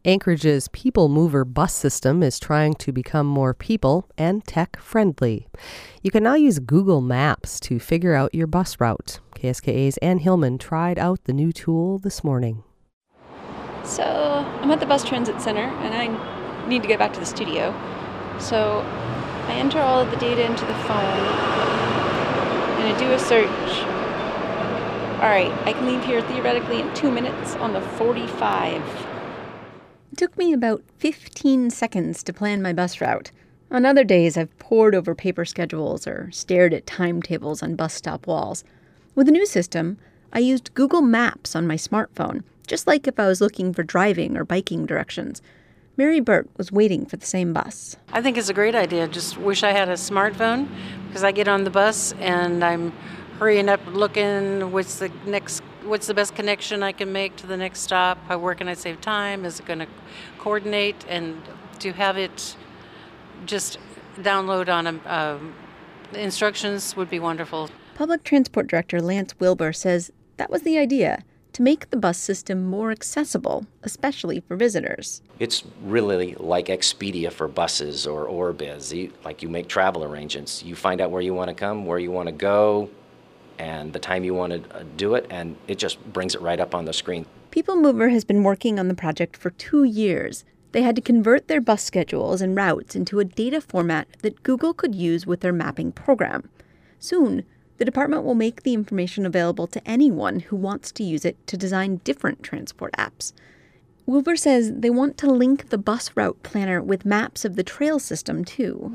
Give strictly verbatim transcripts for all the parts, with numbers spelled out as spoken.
Anchorage's People Mover bus system is trying to become more people and tech-friendly. You can now use Google Maps to figure out your bus route. K S K A's Ann Hillman tried out the new tool this morning. So I'm at the Bus Transit Center, and I need to get back to the studio. So I enter all of the data into the phone, and I do a search. All right, I can leave here theoretically in two minutes on the forty-five. It took me about fifteen seconds to plan my bus route. On other days, I've pored over paper schedules or stared at timetables on bus stop walls. With the new system, I used Google Maps on my smartphone, just like if I was looking for driving or biking directions. Mary Burt was waiting for the same bus. I think it's a great idea. Just wish I had a smartphone, because I get on the bus and I'm hurrying up looking what's the next what's the best connection I can make to the next stop. How, where can I save time? Is it going to coordinate? And to have it just download on a, uh, the instructions would be wonderful. Public Transport Director Lance Wilbur says that was the idea, to make the bus system more accessible, especially for visitors. It's really like Expedia for buses or Orbiz. You, like you make travel arrangements. You find out where you want to come, where you want to go, and the time you want to do it, and it just brings it right up on the screen. People Mover has been working on the project for two years. They had to convert their bus schedules and routes into a data format that Google could use with their mapping program. Soon, the department will make the information available to anyone who wants to use it to design different transport apps. Wilbur says they want to link the bus route planner with maps of the trail system, too.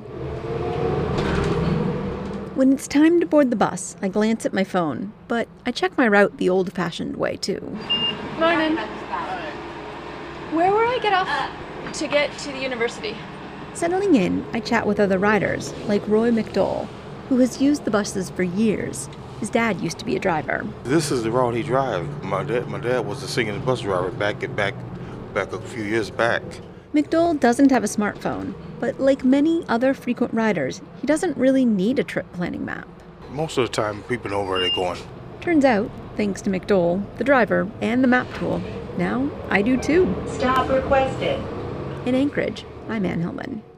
When it's time to board the bus, I glance at my phone, but I check my route the old-fashioned way, too. Morning. Where will I get off to get to the university? Settling in, I chat with other riders, like Roy McDowell, who has used the buses for years. His dad used to be a driver. This is the route he drives. My dad, my dad was a singing bus driver back back, back a few years back. McDowell doesn't have a smartphone, but like many other frequent riders, he doesn't really need a trip planning map. Most of the time, people know where they're going. Turns out, thanks to McDowell, the driver, and the map tool, now I do too. Stop requested. In Anchorage, I'm Ann Hillman.